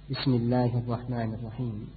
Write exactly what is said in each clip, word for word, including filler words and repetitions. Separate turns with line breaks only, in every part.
بسم الله الرحمن الرحيم.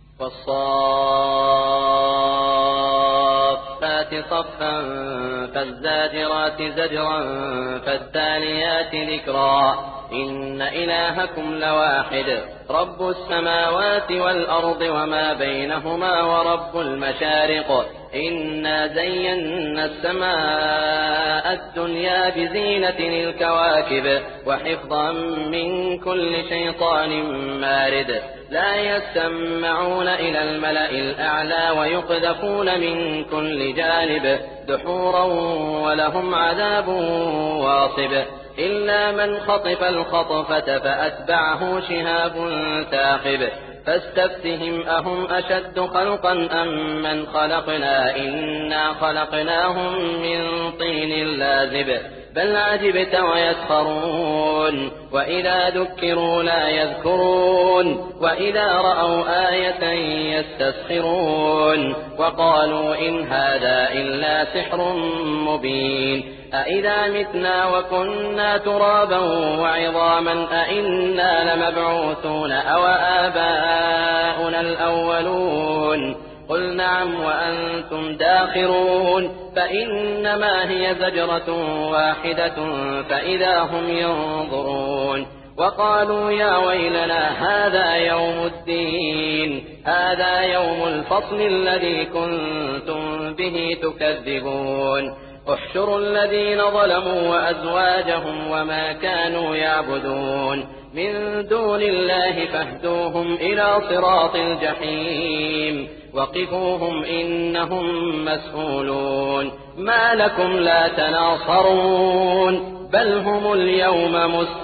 والصافات صفا فالزاجرات زجرا فالتاليات ذكرا إن إلهكم لواحد رب السماوات والأرض وما بينهما ورب المشارق إنا زينا السماء الدنيا بزينة الكواكب وحفظا من كل شيطان مارد لا يسمعون إلى الملأ الأعلى ويقذفون من كل جانب دحورا ولهم عذاب واصب إلا من خطف الخطفة فأتبعه شهاب ثاقب فاستفتهم أهم أشد خلقا أم من خلقنا إنا خلقناهم من طين لازب بل عجبت ويسخرون وإذا ذكروا لا يذكرون وإذا رأوا آية يستسخرون وقالوا إن هذا إلا سحر مبين أإذا متنا وكنا ترابا وعظاما أإنا لمبعوثون أو آباؤنا الأولون قل نعم وأنتم داخرون فإنما هي زجرة واحدة فإذا هم ينظرون وقالوا يا ويلنا هذا يوم الدين هذا يوم الفصل الذي كنتم به تكذبون احشروا الذين ظلموا وأزواجهم وما كانوا يعبدون من دون الله فاهدوهم إلى صراط الجحيم وقفوهم إنهم مسؤولون ما لكم لا تناصرون بل هم اليوم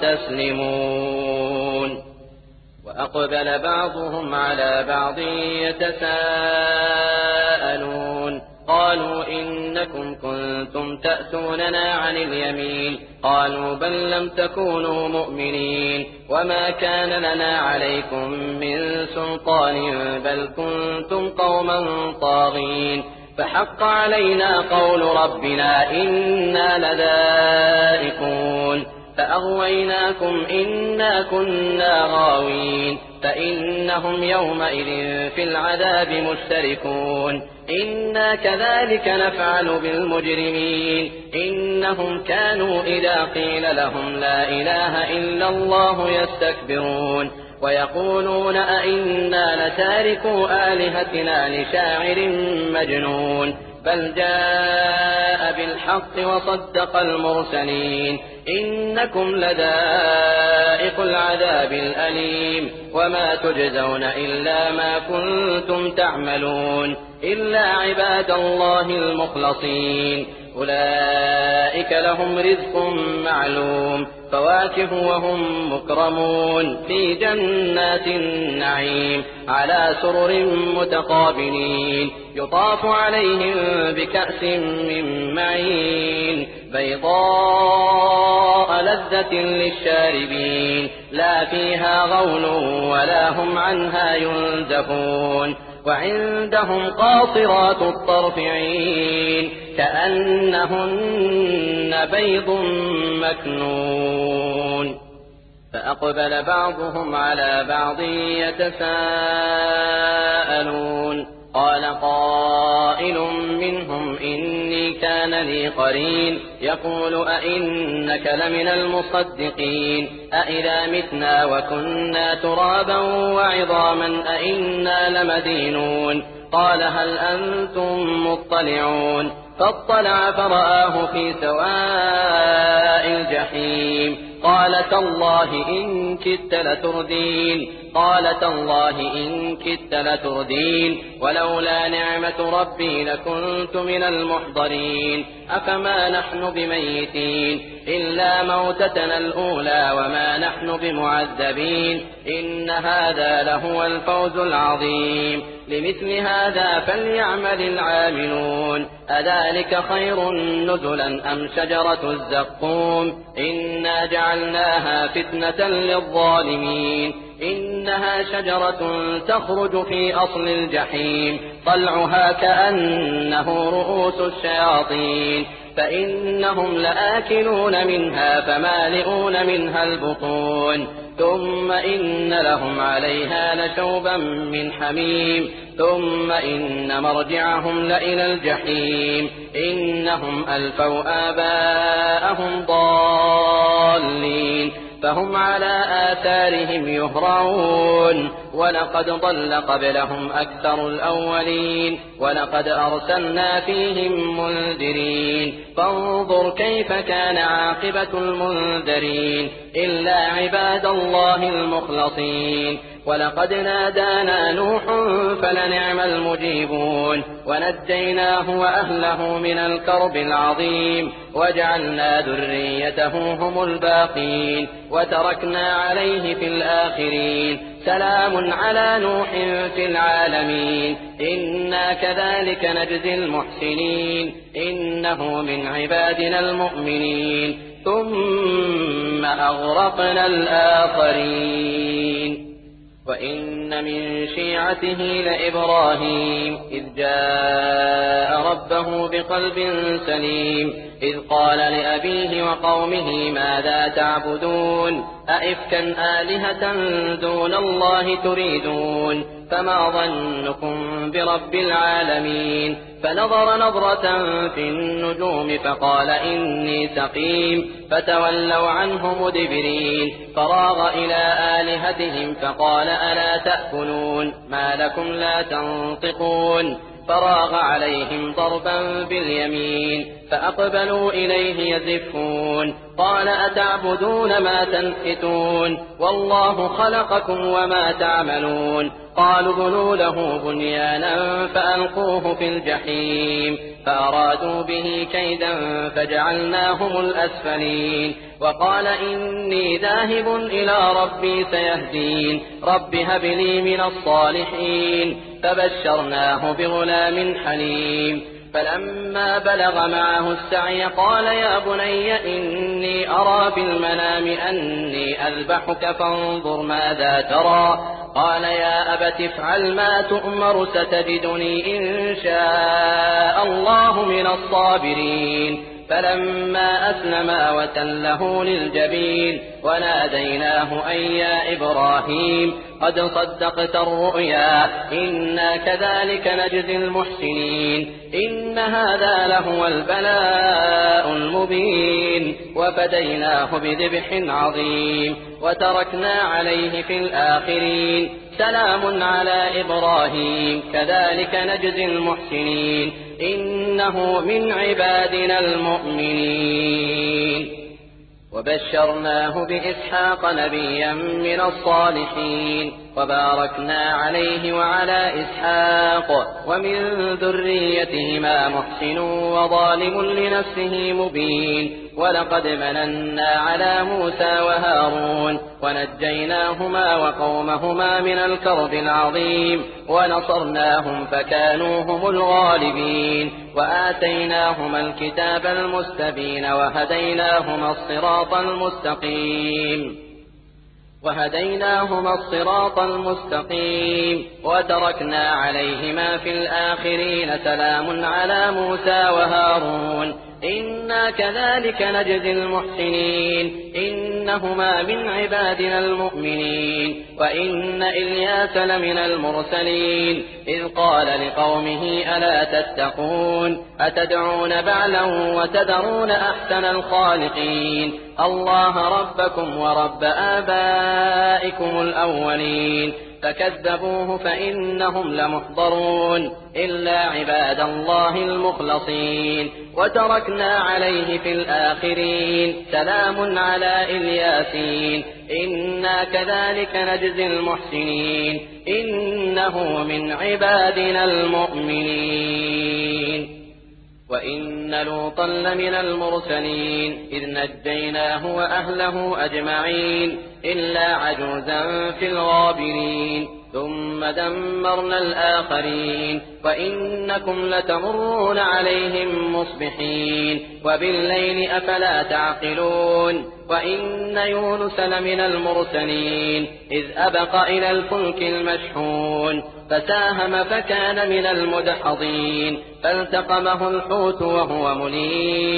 مستسلمون وأقبل بعضهم على بعض يتساءلون قالوا إنكم كنتم تأتوننا عن اليمين قالوا بل لم تكونوا مؤمنين وما كان لنا عليكم من سلطان بل كنتم قوما طاغين فحق علينا قول ربنا إنا لذائقون فأغويناكم إنا كنا غاوين فإنهم يومئذ في العذاب مشتركون إنا كذلك نفعل بالمجرمين إنهم كانوا إذا قيل لهم لا إله إلا الله يستكبرون ويقولون أئنا لتاركوا آلهتنا لشاعر مجنون بل جاء بالحق وصدق المرسلين إنكم لذائق العذاب الأليم وما تجزون إلا ما كنتم تعملون إلا عباد الله المخلصين أولئك لهم رزق معلوم فواكه وهم مكرمون في جنات النعيم على سرر متقابلين يطاف عليهم بكأس من معين بيضاء لذة للشاربين لا فيها غول ولا هم عنها ينزفون وعندهم قاصرات الطرف عين كأنهن بيض مكنون فأقبل بعضهم على بعض يتساءلون قال قائل منهم إني كان لي قرين يقول أئنك لمن المصدقين أئذا متنا وكنا ترابا وعظاما أئنا لمدينون قال هل أنتم مطلعون فاطلع فرآه في سواء الجحيم قال تالله إن كدت لتردين قال تالله إن كدت لتردين ولولا نعمة ربي لكنت من المحضرين أفما نحن بميتين إلا موتتنا الأولى وما نحن بمعذبين إن هذا لهو الفوز العظيم لمثل هذا فليعمل العاملون أذلك خير نزلا أم شجرة الزقوم إنا جعلناها فتنة للظالمين إنها شجرة تخرج في أصل الجحيم طلعها كأنه رؤوس الشياطين فإنهم لآكلون منها فمالئون منها البطون ثم إن لهم عليها لشوبا من حميم ثم إن مرجعهم لإلى الجحيم إنهم ألفوا آباءهم ضالين فهم على آثارهم يهرعون ولقد ضل قبلهم أكثر الأولين ولقد أرسلنا فيهم منذرين فانظر كيف كان عاقبة المنذرين إلا عباد الله المخلصين ولقد نادانا نوح فلنعم المجيبون ونجيناه وأهله من الكرب العظيم وجعلنا ذريته هم الباقين وتركنا عليه في الآخرين سلام على نوح في العالمين إنا كذلك نجزي المحسنين إنه من عبادنا المؤمنين ثم أغرقنا الآخرين وإن من شيعته لإبراهيم إذ جاء ربه بقلب سليم إذ قال لأبيه وقومه ماذا تعبدون أئفكا آلهة دون الله تريدون فما ظنكم برب العالمين فنظر نظرة في النجوم فقال إني سقيم فتولوا عنه مدبرين فراغ إلى آلهتهم فقال ألا تأكلون ما لكم لا تنطقون فراغ عليهم ضربا باليمين فأقبلوا إليه يزفون قال أتعبدون ما تنحتون والله خلقكم وما تعملون قالوا بنوا له بنيانا فألقوه في الجحيم فأرادوا به كيدا فجعلناهم الأسفلين وقال إني ذاهب إلى ربي سيهدين رب هب لي من الصالحين فبشرناه بغلام حليم فلما بلغ معه السعي قال يا بني إني أرى في المنام أني أذبحك فانظر ماذا ترى قال يا أبت افعل ما تؤمر ستجدني إن شاء الله من الصابرين فلما أسلما وتله للجبين وناديناه أن يا إبراهيم قد صدقت الرؤيا إنا كذلك نجزي المحسنين إن هذا لهو البلاء المبين وفديناه بذبح عظيم وتركنا عليه في الآخرين سلام على إبراهيم كذلك نجزي المحسنين إنه من عبادنا المؤمنين وبشرناه بإسحاق نبيا من الصالحين وباركنا عليه وعلى إسحاق ومن ذريتهما محسن وظالم لنفسه مبين ولقد مننا على موسى وهارون ونجيناهما وقومهما من الكرب العظيم ونصرناهم فكانوا هم الغالبين وآتيناهما الكتاب المستبين وهديناهما الصراط المستقيم وهديناهما الصراط المستقيم وتركنا عليهما في الآخرين سلام على موسى وهارون إنا كذلك نجزي المحسنين إنهما من عبادنا المؤمنين وإن إلياس لمن المرسلين إذ قال لقومه ألا تتقون أتدعون بعلا وتذرون أحسن الخالقين الله ربكم ورب آبائكم الأولين فكذبوه فإنهم لمحضرون إلا عباد الله المخلصين وتركنا عليه في الآخرين سلام على إلياسين إنا كذلك نجزي المحسنين إنه من عبادنا المؤمنين وإن لوطا لمن المرسلين إذ نجيناه وأهله أجمعين إلا عجوزا في الغابرين ثم دمرنا الآخرين وإنكم لتمرون عليهم مصبحين وبالليل أفلا تعقلون وإن يونس لمن المرسلين إذ أبق إلى الفلك المشحون فساهم فكان من المدحضين فالتقمه الحوت وهو مليم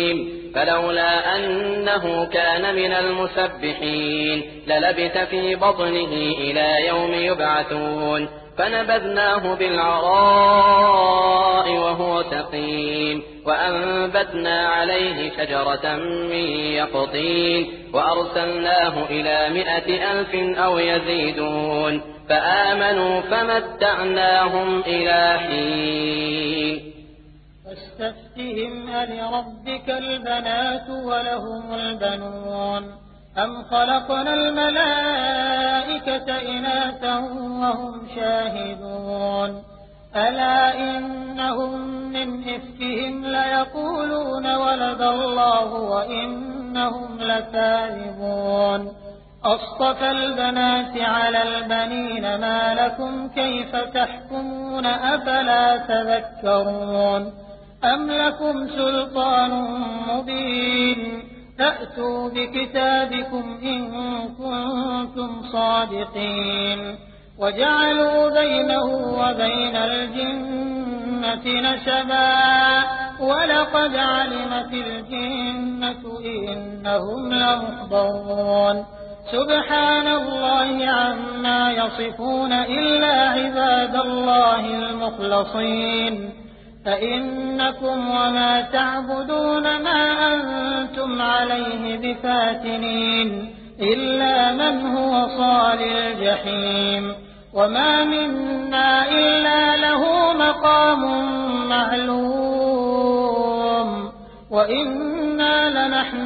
فلولا أنه كان من المسبحين للبث في بطنه إلى يوم يبعثون فنبذناه بالعراء وهو سقيم وأنبتنا عليه شجرة من يقطين وأرسلناه إلى مائة ألف أو يزيدون فآمنوا فمتعناهم إلى حين.
فاستفتهم ألربك البنات ولهم البنون أم خلقنا الملائكة إناثا وهم شاهدون ألا إنهم من إفكهم ليقولون ولد الله وإنهم لكاذبون أصطفى البنات على البنين ما لكم كيف تحكمون أفلا تذكرون أم لكم سلطان مبين فأتوا بكتابكم إن كنتم صادقين وجعلوا بينه وبين الجنة نسبا ولقد علمت الجنة إنهم لمحضرون سبحان الله عما يصفون إلا عباد الله المخلصين فإنكم وما تعبدون ما أنتم عليه بفاتنين إلا من هو صال الجحيم وما منا إلا له مقام معلوم وإنا لنحن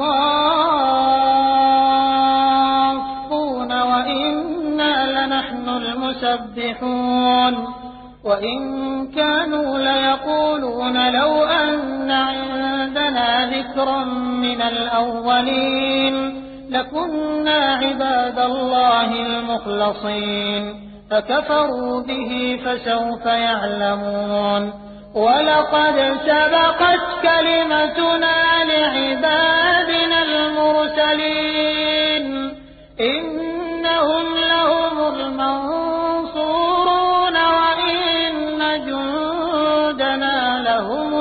الصافون وإنا لنحن المسبحون وإن كانوا ليقولون لو أن عندنا ذكرا من الأولين لكنا عباد الله المخلصين فكفروا به فسوف يعلمون ولقد سبقت كلمتنا لعبادنا المرسلين إنهم لهم المنصورون وإن جندنا لهم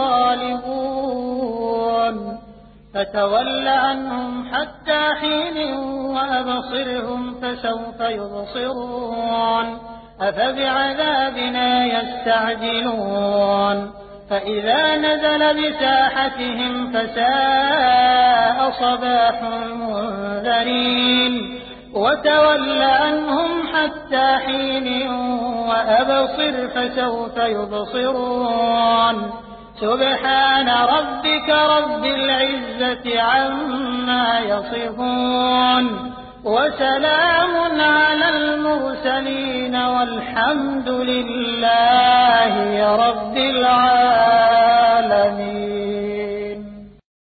الغالبون فتول عنهم حتى حين وأبصرهم فسوف يبصرون أفبعذابنا يستعجلون فإذا نزل بساحتهم فساء صباح المنذرين وتول عنهم حتى حين وأبصر فسوف يبصرون سبحان ربك رب العزة عما يصفون وسلام على المرسلين والحمد لله رب العالمين.